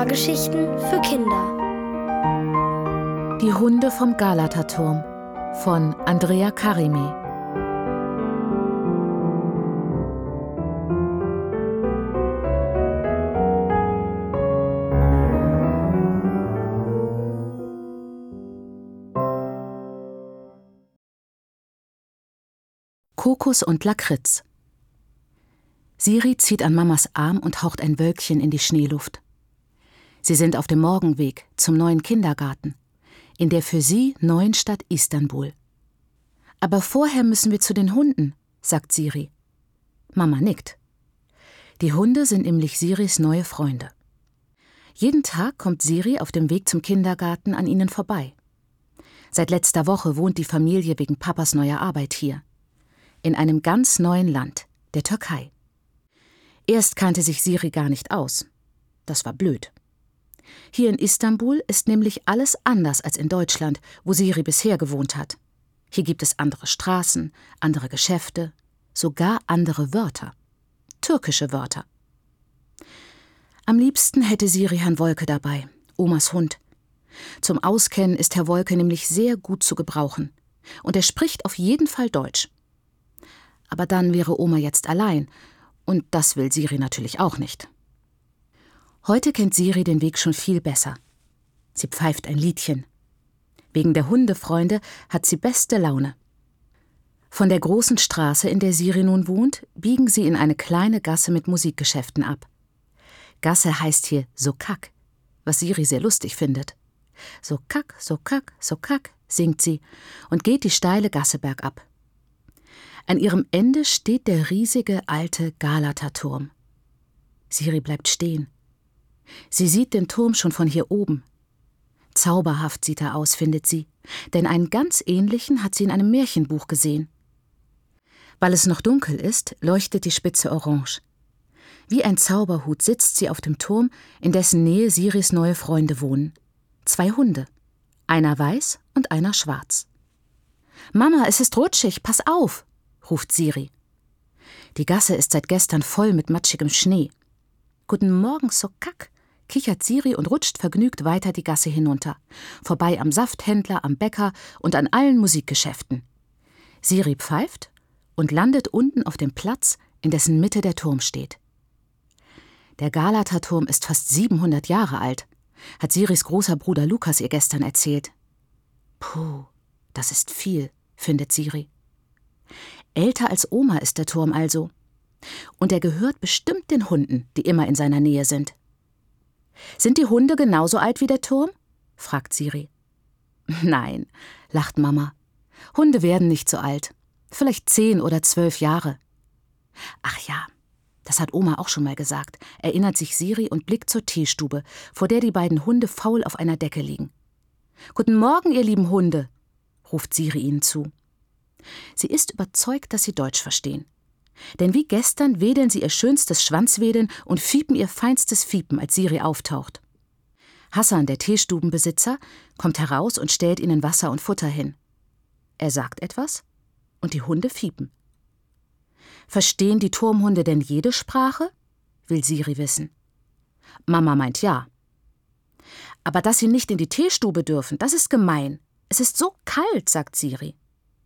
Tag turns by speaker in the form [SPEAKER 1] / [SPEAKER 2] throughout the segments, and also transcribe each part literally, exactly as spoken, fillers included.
[SPEAKER 1] Hörgeschichten für Kinder.
[SPEAKER 2] Die Hunde vom Galata-Turm von Andrea Karimi. Kokos und Lakritz. Siri zieht an Mamas Arm und haucht ein Wölkchen in die Schneeluft. Sie sind auf dem Morgenweg zum neuen Kindergarten, in der für sie neuen Stadt Istanbul. Aber vorher müssen wir zu den Hunden, sagt Siri. Mama nickt. Die Hunde sind nämlich Siris neue Freunde. Jeden Tag kommt Siri auf dem Weg zum Kindergarten an ihnen vorbei. Seit letzter Woche wohnt die Familie wegen Papas neuer Arbeit hier. In einem ganz neuen Land, der Türkei. Erst kannte sich Siri gar nicht aus. Das war blöd. Hier in Istanbul ist nämlich alles anders als in Deutschland, wo Siri bisher gewohnt hat. Hier gibt es andere Straßen, andere Geschäfte, sogar andere Wörter. Türkische Wörter. Am liebsten hätte Siri Herrn Wolke dabei, Omas Hund. Zum Auskennen ist Herr Wolke nämlich sehr gut zu gebrauchen. Und er spricht auf jeden Fall Deutsch. Aber dann wäre Oma jetzt allein. Und das will Siri natürlich auch nicht. Heute kennt Siri den Weg schon viel besser. Sie pfeift ein Liedchen. Wegen der Hundefreunde hat sie beste Laune. Von der großen Straße, in der Siri nun wohnt, biegen sie in eine kleine Gasse mit Musikgeschäften ab. Gasse heißt hier Sokak, was Siri sehr lustig findet. Sokak, Sokak, Sokak, singt sie und geht die steile Gasse bergab. An ihrem Ende steht der riesige alte Galata-Turm. Siri bleibt stehen. Sie sieht den Turm schon von hier oben. Zauberhaft sieht er aus, findet sie, denn einen ganz ähnlichen hat sie in einem Märchenbuch gesehen. Weil es noch dunkel ist, leuchtet die Spitze orange. Wie ein Zauberhut sitzt sie auf dem Turm, in dessen Nähe Siris neue Freunde wohnen. Zwei Hunde, einer weiß und einer schwarz. »Mama, es ist rutschig, pass auf«, ruft Siri. Die Gasse ist seit gestern voll mit matschigem Schnee. »Guten Morgen, Sokak«, kichert Siri und rutscht vergnügt weiter die Gasse hinunter, vorbei am Safthändler, am Bäcker und an allen Musikgeschäften. Siri pfeift und landet unten auf dem Platz, in dessen Mitte der Turm steht. Der Galata-Turm ist fast siebenhundert Jahre alt, hat Siris großer Bruder Lukas ihr gestern erzählt. Puh, das ist viel, findet Siri. Älter als Oma ist der Turm also. Und er gehört bestimmt den Hunden, die immer in seiner Nähe sind. »Sind die Hunde genauso alt wie der Turm?« fragt Siri. »Nein«, lacht Mama. »Hunde werden nicht so alt. Vielleicht zehn oder zwölf Jahre.« »Ach ja, das hat Oma auch schon mal gesagt«, erinnert sich Siri und blickt zur Teestube, vor der die beiden Hunde faul auf einer Decke liegen. »Guten Morgen, ihr lieben Hunde«, ruft Siri ihnen zu. Sie ist überzeugt, dass sie Deutsch verstehen. Denn wie gestern wedeln sie ihr schönstes Schwanzwedeln und fiepen ihr feinstes Fiepen, als Siri auftaucht. Hassan, der Teestubenbesitzer, kommt heraus und stellt ihnen Wasser und Futter hin. Er sagt etwas und die Hunde fiepen. Verstehen die Turmhunde denn jede Sprache? Will Siri wissen. Mama meint ja. Aber dass sie nicht in die Teestube dürfen, das ist gemein. Es ist so kalt, sagt Siri.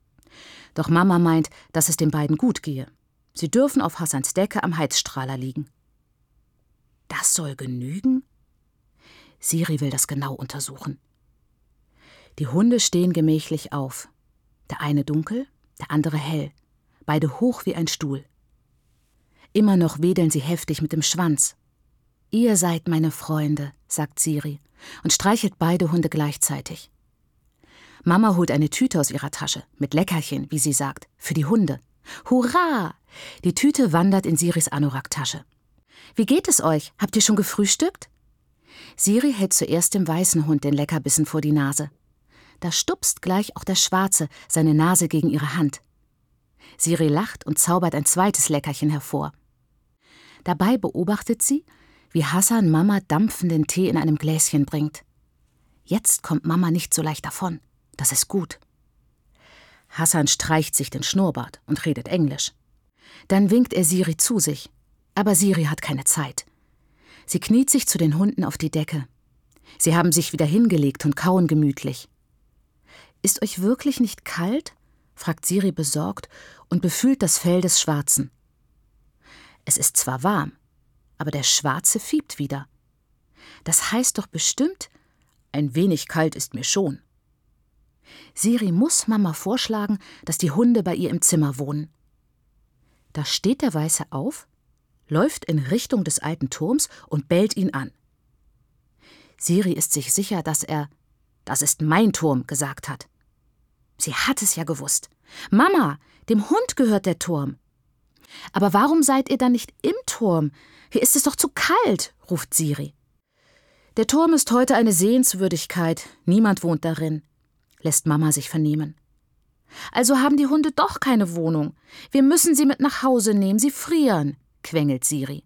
[SPEAKER 2] Doch Mama meint, dass es den beiden gut gehe. Sie dürfen auf Hassans Decke am Heizstrahler liegen. Das soll genügen? Siri will das genau untersuchen. Die Hunde stehen gemächlich auf. Der eine dunkel, der andere hell. Beide hoch wie ein Stuhl. Immer noch wedeln sie heftig mit dem Schwanz. »Ihr seid meine Freunde«, sagt Siri und streichelt beide Hunde gleichzeitig. Mama holt eine Tüte aus ihrer Tasche, mit Leckerchen, wie sie sagt, für die Hunde. Hurra! Die Tüte wandert in Siris Anorak-Tasche. »Wie geht es euch? Habt ihr schon gefrühstückt?« Siri hält zuerst dem weißen Hund den Leckerbissen vor die Nase. Da stupst gleich auch der Schwarze seine Nase gegen ihre Hand. Siri lacht und zaubert ein zweites Leckerchen hervor. Dabei beobachtet sie, wie Hassan Mama dampfenden Tee in einem Gläschen bringt. Jetzt kommt Mama nicht so leicht davon. Das ist gut. Hassan streicht sich den Schnurrbart und redet Englisch. Dann winkt er Siri zu sich. Aber Siri hat keine Zeit. Sie kniet sich zu den Hunden auf die Decke. Sie haben sich wieder hingelegt und kauen gemütlich. »Ist euch wirklich nicht kalt?« fragt Siri besorgt und befühlt das Fell des Schwarzen. Es ist zwar warm, aber der Schwarze fiebt wieder. Das heißt doch bestimmt, ein wenig kalt ist mir schon. Siri muss Mama vorschlagen, dass die Hunde bei ihr im Zimmer wohnen. Da steht der Weiße auf, läuft in Richtung des alten Turms und bellt ihn an. Siri ist sich sicher, dass er »Das ist mein Turm« gesagt hat. Sie hat es ja gewusst. »Mama, dem Hund gehört der Turm.« »Aber warum seid ihr dann nicht im Turm? Hier ist es doch zu kalt«, ruft Siri. »Der Turm ist heute eine Sehenswürdigkeit. Niemand wohnt darin«, lässt Mama sich vernehmen. »Also haben die Hunde doch keine Wohnung. Wir müssen sie mit nach Hause nehmen, sie frieren«, quengelt Siri.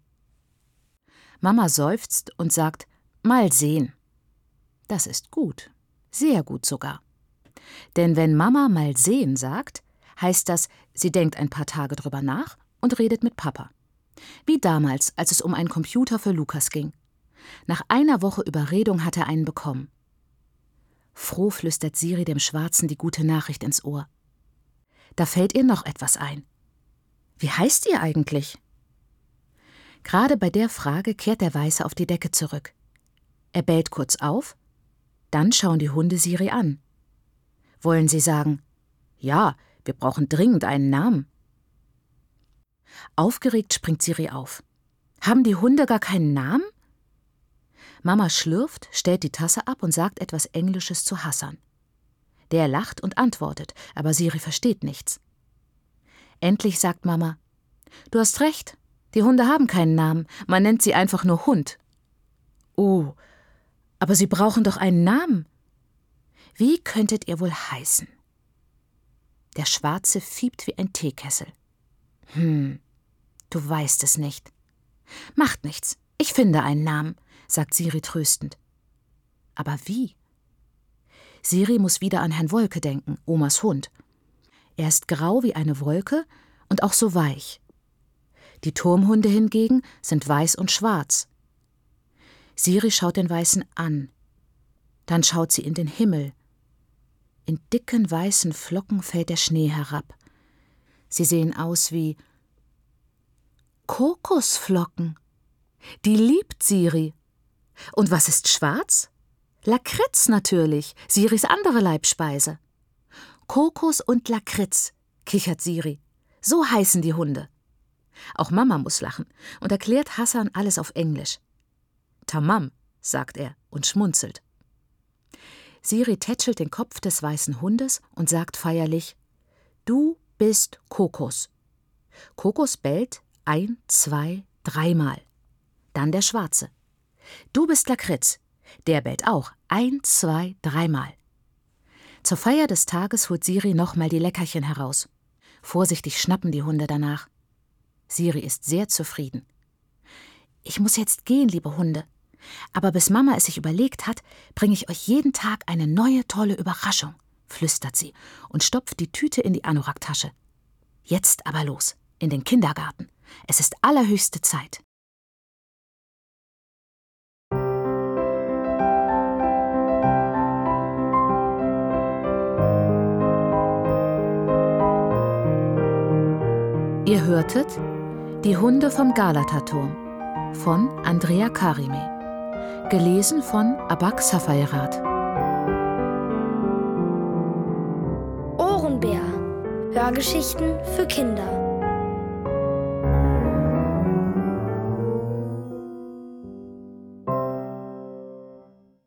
[SPEAKER 2] Mama seufzt und sagt, »Mal sehen.« Das ist gut, sehr gut sogar. Denn wenn Mama mal sehen sagt, heißt das, sie denkt ein paar Tage drüber nach und redet mit Papa. Wie damals, als es um einen Computer für Lukas ging. Nach einer Woche Überredung hat er einen bekommen. Froh flüstert Siri dem Schwarzen die gute Nachricht ins Ohr. Da fällt ihr noch etwas ein. Wie heißt ihr eigentlich? Gerade bei der Frage kehrt der Weiße auf die Decke zurück. Er bellt kurz auf, dann schauen die Hunde Siri an. Wollen sie sagen, ja, wir brauchen dringend einen Namen? Aufgeregt springt Siri auf. Haben die Hunde gar keinen Namen? Mama schlürft, stellt die Tasse ab und sagt etwas Englisches zu Hassan. Der lacht und antwortet, aber Siri versteht nichts. Endlich sagt Mama, du hast recht, die Hunde haben keinen Namen, man nennt sie einfach nur Hund. Oh, aber sie brauchen doch einen Namen. Wie könntet ihr wohl heißen? Der Schwarze fiebt wie ein Teekessel. Hm, du weißt es nicht. Macht nichts, ich finde einen Namen, sagt Siri tröstend. Aber wie? Siri muss wieder an Herrn Wolke denken, Omas Hund. Er ist grau wie eine Wolke und auch so weich. Die Turmhunde hingegen sind weiß und schwarz. Siri schaut den Weißen an. Dann schaut sie in den Himmel. In dicken weißen Flocken fällt der Schnee herab. Sie sehen aus wie Kokosflocken. Die liebt Siri. Und was ist schwarz? Lakritz natürlich, Siris andere Leibspeise. Kokos und Lakritz, kichert Siri. So heißen die Hunde. Auch Mama muss lachen und erklärt Hassan alles auf Englisch. Tamam, sagt er und schmunzelt. Siri tätschelt den Kopf des weißen Hundes und sagt feierlich, du bist Kokos. Kokos bellt ein, zwei, dreimal. Dann der Schwarze. Du bist Lakritz. Der bellt auch ein, zwei, dreimal. Zur Feier des Tages holt Siri nochmal die Leckerchen heraus. Vorsichtig schnappen die Hunde danach. Siri ist sehr zufrieden. Ich muss jetzt gehen, liebe Hunde. Aber bis Mama es sich überlegt hat, bringe ich euch jeden Tag eine neue, tolle Überraschung, flüstert sie und stopft die Tüte in die Anorak-Tasche. Jetzt aber los, in den Kindergarten. Es ist allerhöchste Zeit. Ihr hörtet Die Hunde vom Galata-Turm von Andrea Karime. Gelesen von Abak Safairat.
[SPEAKER 1] Ohrenbär. Hörgeschichten für Kinder.